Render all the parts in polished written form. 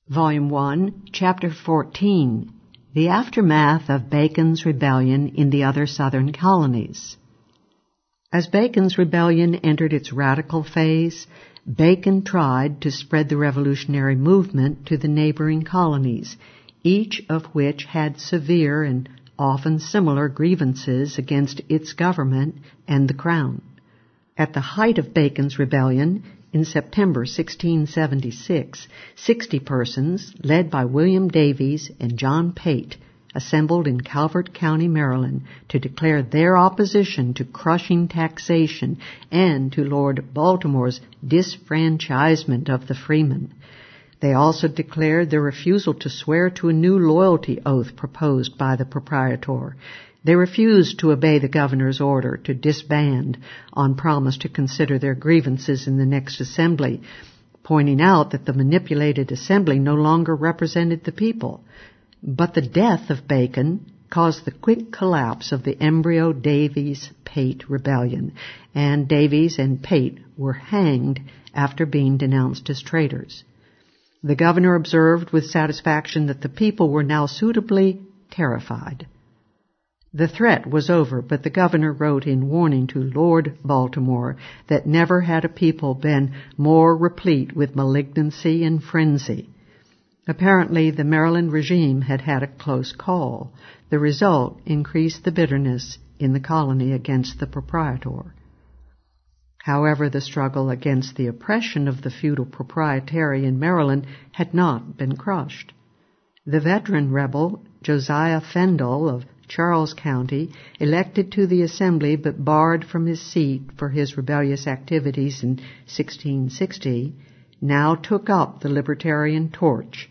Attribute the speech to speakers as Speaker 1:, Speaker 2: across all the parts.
Speaker 1: Volume 1, Chapter 14, The Aftermath of Bacon's Rebellion in the Other Southern Colonies. As Bacon's rebellion entered its radical phase, Bacon tried to spread the revolutionary movement to the neighboring colonies, each of which had severe and often similar grievances against its government and the Crown. At the height of Bacon's rebellion, in September 1676, 60 persons, led by William Davies and John Pate, assembled in Calvert County, Maryland, to declare their opposition to crushing taxation and to Lord Baltimore's disfranchisement of the freemen. They also declared their refusal to swear to a new loyalty oath proposed by the proprietor. They refused to obey the governor's order to disband on promise to consider their grievances in the next assembly, pointing out that the manipulated assembly no longer represented the people. But the death of Bacon caused the quick collapse of the embryo Davies-Pate rebellion, and Davies and Pate were hanged after being denounced as traitors. The governor observed with satisfaction that the people were now suitably terrified. The threat was over, but the governor wrote in warning to Lord Baltimore that never had a people been more replete with malignancy and frenzy. Apparently, the Maryland regime had had a close call. The result increased the bitterness in the colony against the proprietor. However, the struggle against the oppression of the feudal proprietary in Maryland had not been crushed. The veteran rebel Josiah Fendall of Charles County, elected to the assembly but barred from his seat for his rebellious activities in 1660, now took up the libertarian torch.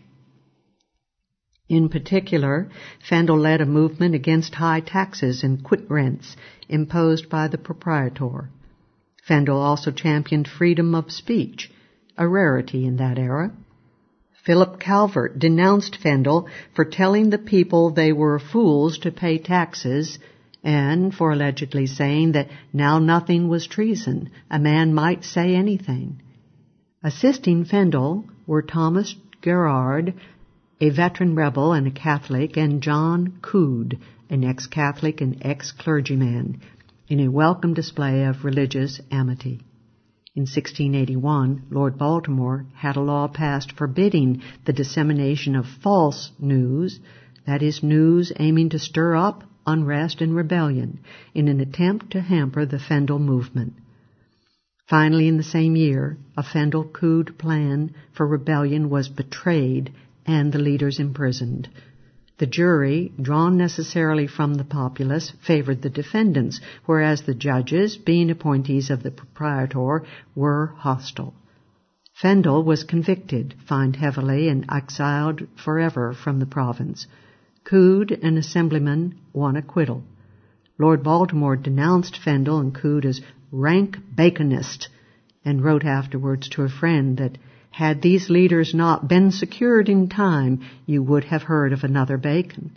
Speaker 1: In particular, Fendall led a movement against high taxes and quit rents imposed by the proprietor. Fendall also championed freedom of speech, a rarity in that era. Philip Calvert denounced Fendall for telling the people they were fools to pay taxes and for allegedly saying that now nothing was treason, a man might say anything. Assisting Fendall were Thomas Garrard, a veteran rebel and a Catholic, and John Coode, an ex-Catholic and ex-clergyman, in a welcome display of religious amity. In 1681, Lord Baltimore had a law passed forbidding the dissemination of false news, that is, news aiming to stir up unrest and rebellion, in an attempt to hamper the Fendall movement. Finally, in the same year, a Fendall-Coode plan for rebellion was betrayed and the leaders imprisoned. The jury, drawn necessarily from the populace, favored the defendants, whereas the judges, being appointees of the proprietor, were hostile. Fendall was convicted, fined heavily, and exiled forever from the province. Coode, an assemblyman, won acquittal. Lord Baltimore denounced Fendall and Coode as rank Baconist, and wrote afterwards to a friend that had these leaders not been secured in time, you would have heard of another Bacon.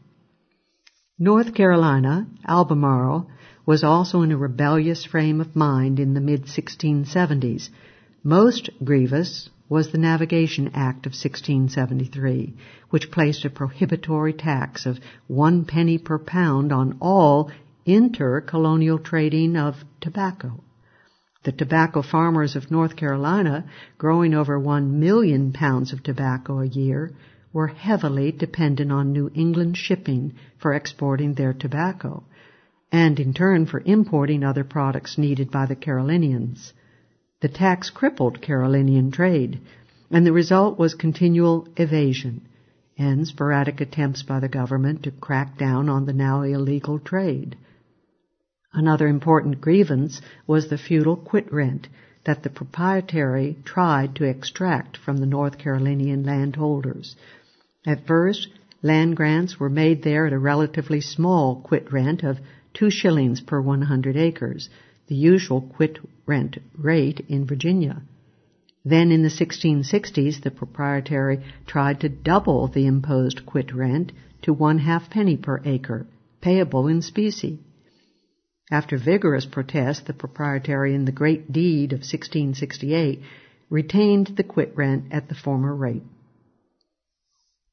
Speaker 1: North Carolina, Albemarle, was also in a rebellious frame of mind in the mid-1670s. Most grievous was the Navigation Act of 1673, which placed a prohibitory tax of 1 penny per pound on all inter-colonial trading of tobacco. The tobacco farmers of North Carolina, growing over 1 million pounds of tobacco a year, were heavily dependent on New England shipping for exporting their tobacco, and in turn for importing other products needed by the Carolinians. The tax crippled Carolinian trade, and the result was continual evasion and sporadic attempts by the government to crack down on the now illegal trade. Another important grievance was the feudal quit rent that the proprietary tried to extract from the North Carolinian landholders. At first, land grants were made there at a relatively small quit rent of 2 shillings per 100 acres, the usual quit rent rate in Virginia. Then in the 1660s, the proprietary tried to double the imposed quit rent to 1/2 penny per acre, payable in specie. After vigorous protest, the proprietary in the Great Deed of 1668 retained the quit rent at the former rate.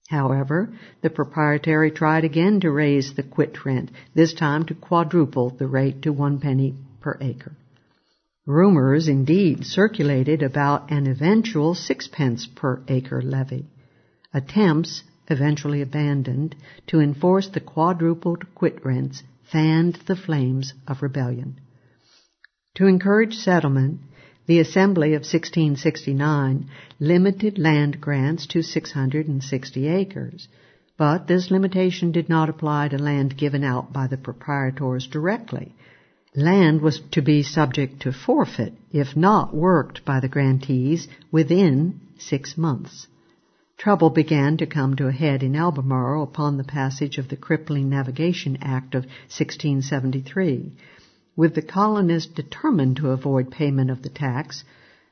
Speaker 1: However, the proprietary tried again to raise the quit rent, this time to quadruple the rate to 1 penny per acre. Rumors, indeed, circulated about an eventual 6 pence per acre levy. Attempts, eventually abandoned, to enforce the quadrupled quit rents fanned the flames of rebellion. To encourage settlement, the Assembly of 1669 limited land grants to 660 acres, but this limitation did not apply to land given out by the proprietors directly. Land was to be subject to forfeit if not worked by the grantees within 6 months. Trouble began to come to a head in Albemarle upon the passage of the Crippling Navigation Act of 1673. With the colonists determined to avoid payment of the tax,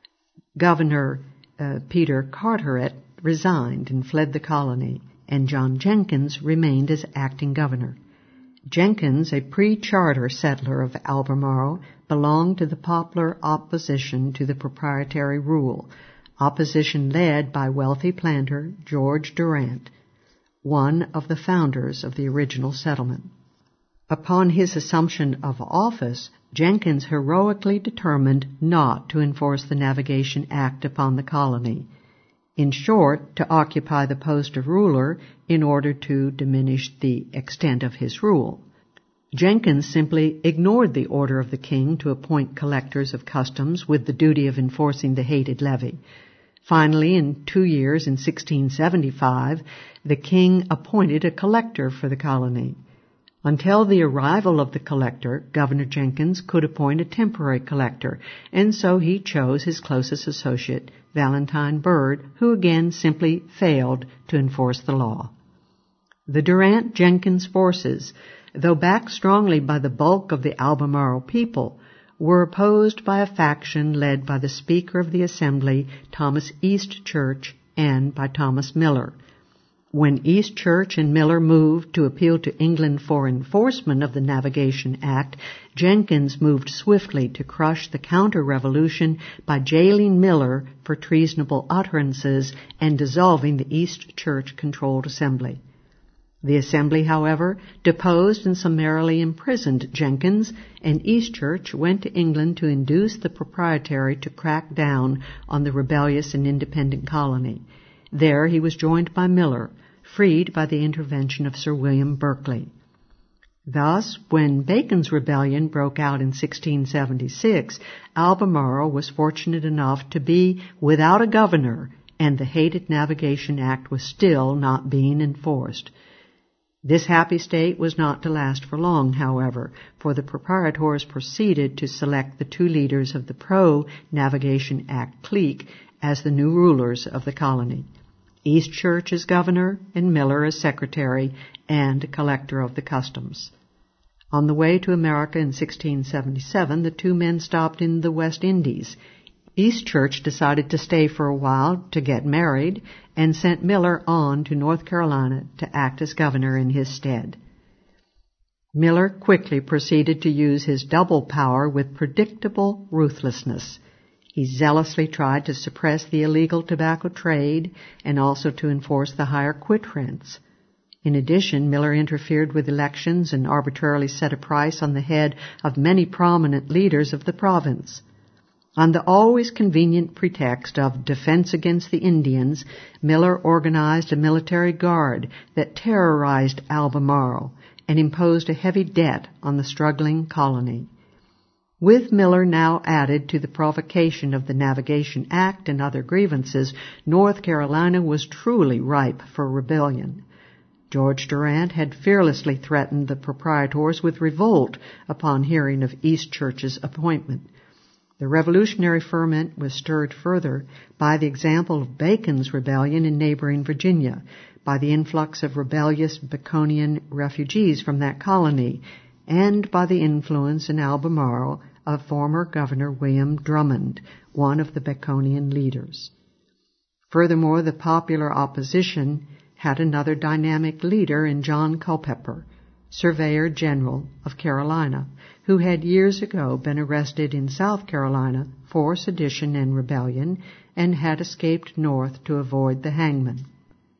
Speaker 1: Governor Peter Carteret resigned and fled the colony, and John Jenkins remained as acting governor. Jenkins, a pre-charter settler of Albemarle, belonged to the popular opposition to the proprietary rule, opposition led by wealthy planter George Durant, one of the founders of the original settlement. Upon his assumption of office, Jenkins heroically determined not to enforce the Navigation Act upon the colony. In short, to occupy the post of ruler in order to diminish the extent of his rule. Jenkins simply ignored the order of the king to appoint collectors of customs with the duty of enforcing the hated levy. Finally, in 2 years, in 1675, the king appointed a collector for the colony. Until the arrival of the collector, Governor Jenkins could appoint a temporary collector, and so he chose his closest associate, Valentine Byrd, who again simply failed to enforce the law. The Durant-Jenkins forces, though backed strongly by the bulk of the Albemarle people, were opposed by a faction led by the Speaker of the Assembly, Thomas Eastchurch, and by Thomas Miller. When Eastchurch and Miller moved to appeal to England for enforcement of the Navigation Act, Jenkins moved swiftly to crush the counter-revolution by jailing Miller for treasonable utterances and dissolving the Eastchurch-controlled Assembly. The Assembly, however, deposed and summarily imprisoned Jenkins, and Eastchurch went to England to induce the proprietary to crack down on the rebellious and independent colony. There he was joined by Miller, freed by the intervention of Sir William Berkeley. Thus, when Bacon's Rebellion broke out in 1676, Albemarle was fortunate enough to be without a governor, and the hated Navigation Act was still not being enforced. This happy state was not to last for long, however, for the proprietors proceeded to select the 2 leaders of the pro-Navigation Act clique as the new rulers of the colony. Eastchurch as governor and Miller as secretary and collector of the customs. On the way to America in 1677, the 2 men stopped in the West Indies. Eastchurch decided to stay for a while to get married and sent Miller on to North Carolina to act as governor in his stead. Miller quickly proceeded to use his double power with predictable ruthlessness. He zealously tried to suppress the illegal tobacco trade and also to enforce the higher quit rents. In addition, Miller interfered with elections and arbitrarily set a price on the head of many prominent leaders of the province. On the always convenient pretext of defense against the Indians, Miller organized a military guard that terrorized Albemarle and imposed a heavy debt on the struggling colony. With Miller now added to the provocation of the Navigation Act and other grievances, North Carolina was truly ripe for rebellion. George Durant had fearlessly threatened the proprietors with revolt upon hearing of Eastchurch's appointment. The revolutionary ferment was stirred further by the example of Bacon's rebellion in neighboring Virginia, by the influx of rebellious Baconian refugees from that colony, and by the influence in Albemarle of former Governor William Drummond, one of the Baconian leaders. Furthermore, the popular opposition had another dynamic leader in John Culpeper, Surveyor General of Carolina, who had years ago been arrested in South Carolina for sedition and rebellion and had escaped north to avoid the hangman.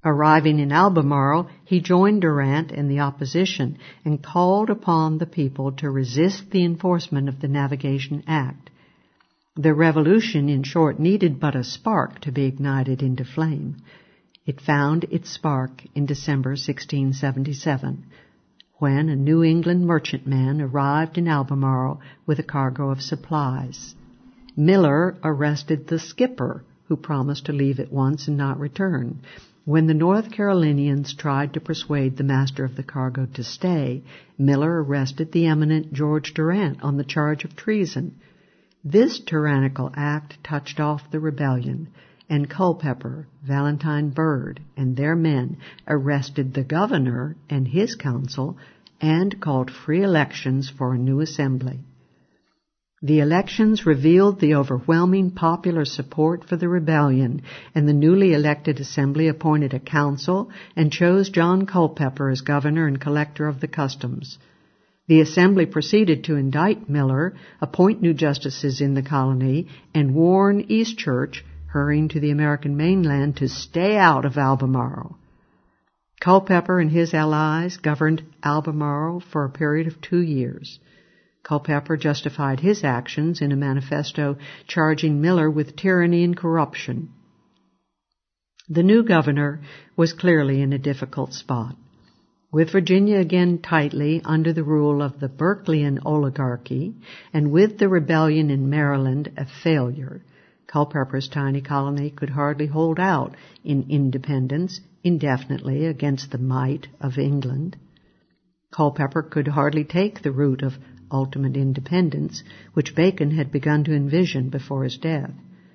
Speaker 1: Arriving in Albemarle, he joined Durant and the opposition and called upon the people to resist the enforcement of the Navigation Act. The revolution, in short, needed but a spark to be ignited into flame. It found its spark in December 1677, when a New England merchantman arrived in Albemarle with a cargo of supplies. Miller arrested the skipper, who promised to leave at once and not return. When the North Carolinians tried to persuade the master of the cargo to stay, Miller arrested the eminent George Durant on the charge of treason. This tyrannical act touched off the rebellion, and Culpeper, Valentine Byrd, and their men arrested the governor and his council and called free elections for a new assembly. The elections revealed the overwhelming popular support for the rebellion, and the newly elected assembly appointed a council and chose John Culpeper as governor and collector of the customs. The assembly proceeded to indict Miller, appoint new justices in the colony, and warn Eastchurch, hurrying to the American mainland, to stay out of Albemarle. Culpeper and his allies governed Albemarle for a period of 2 years. Culpeper justified his actions in a manifesto charging Miller with tyranny and corruption. The new governor was clearly in a difficult spot. With Virginia again tightly under the rule of the Berkeleyan oligarchy, and with the rebellion in Maryland a failure, Culpeper's tiny colony could hardly hold out in independence indefinitely against the might of England. Culpeper could hardly take the route of ultimate independence, which Bacon had begun to envision before his death.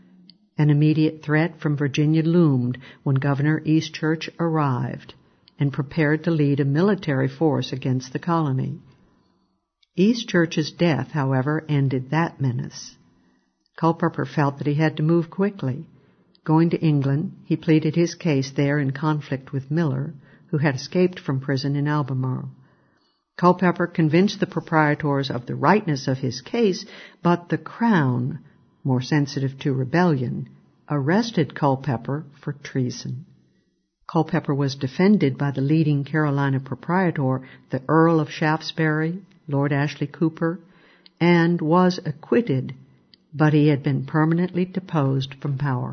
Speaker 1: An immediate threat from Virginia loomed when Governor Eastchurch arrived and prepared to lead a military force against the colony. Eastchurch's death, however, ended that menace. Culpeper felt that he had to move quickly. Going to England, he pleaded his case there in conflict with Miller, who had escaped from prison in Albemarle. Culpeper convinced the proprietors of the rightness of his case, but the Crown, more sensitive to rebellion, arrested Culpeper for treason. Culpeper was defended by the leading Carolina proprietor, the Earl of Shaftesbury, Lord Ashley Cooper, and was acquitted, but he had been permanently deposed from power.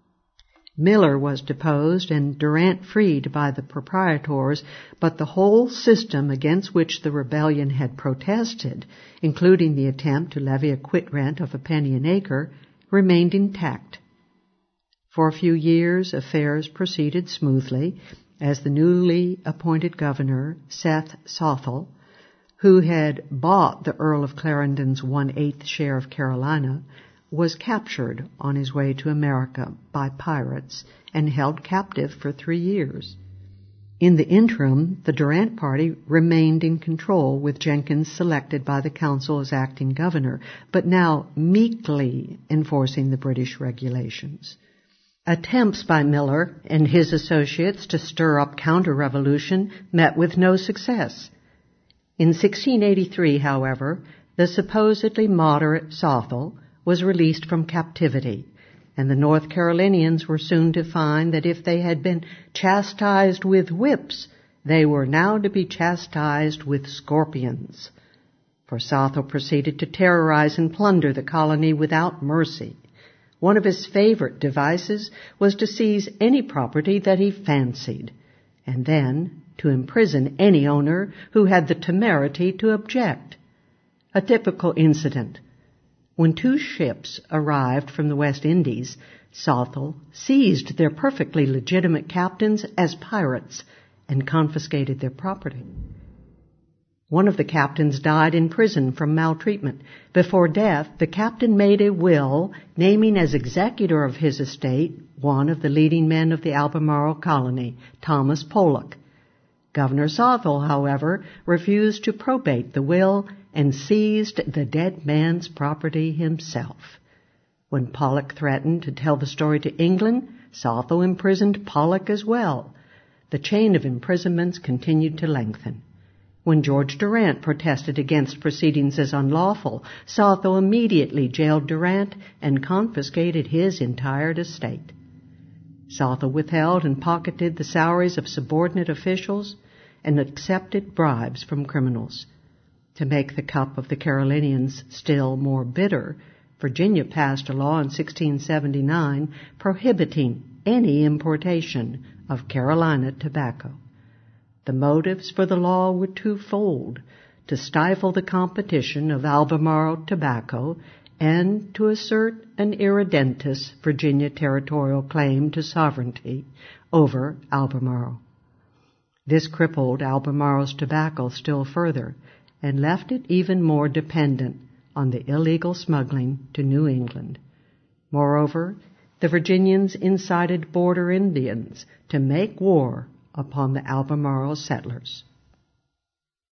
Speaker 1: Miller was deposed and Durant freed by the proprietors, but the whole system against which the rebellion had protested, including the attempt to levy a quit rent of a penny an acre, remained intact. For a few years, affairs proceeded smoothly, as the newly appointed governor, Seth Southall, who had bought the Earl of Clarendon's 1/8 share of Carolina, was captured on his way to America by pirates and held captive for 3 years. In the interim, the Durant party remained in control, with Jenkins selected by the council as acting governor, but now meekly enforcing the British regulations. Attempts by Miller and his associates to stir up counter-revolution met with no success. In 1683, however, the supposedly moderate Southall was released from captivity, and the North Carolinians were soon to find that if they had been chastised with whips, they were now to be chastised with scorpions. For Southall proceeded to terrorize and plunder the colony without mercy. One of his favorite devices was to seize any property that he fancied, and then to imprison any owner who had the temerity to object. A typical incident. When 2 ships arrived from the West Indies, Southall seized their perfectly legitimate captains as pirates and confiscated their property. One of the captains died in prison from maltreatment. Before death, the captain made a will naming as executor of his estate one of the leading men of the Albemarle colony, Thomas Pollock. Governor Southall, however, refused to probate the will and seized the dead man's property himself. When Pollock threatened to tell the story to England, Southall imprisoned Pollock as well. The chain of imprisonments continued to lengthen. When George Durant protested against proceedings as unlawful, Southall immediately jailed Durant and confiscated his entire estate. Salta withheld and pocketed the salaries of subordinate officials and accepted bribes from criminals. To make the cup of the Carolinians still more bitter, Virginia passed a law in 1679 prohibiting any importation of Carolina tobacco. The motives for the law were twofold: to stifle the competition of Albemarle tobacco and to assert an irredentist Virginia territorial claim to sovereignty over Albemarle. This crippled Albemarle's tobacco still further and left it even more dependent on the illegal smuggling to New England. Moreover, the Virginians incited border Indians to make war upon the Albemarle settlers.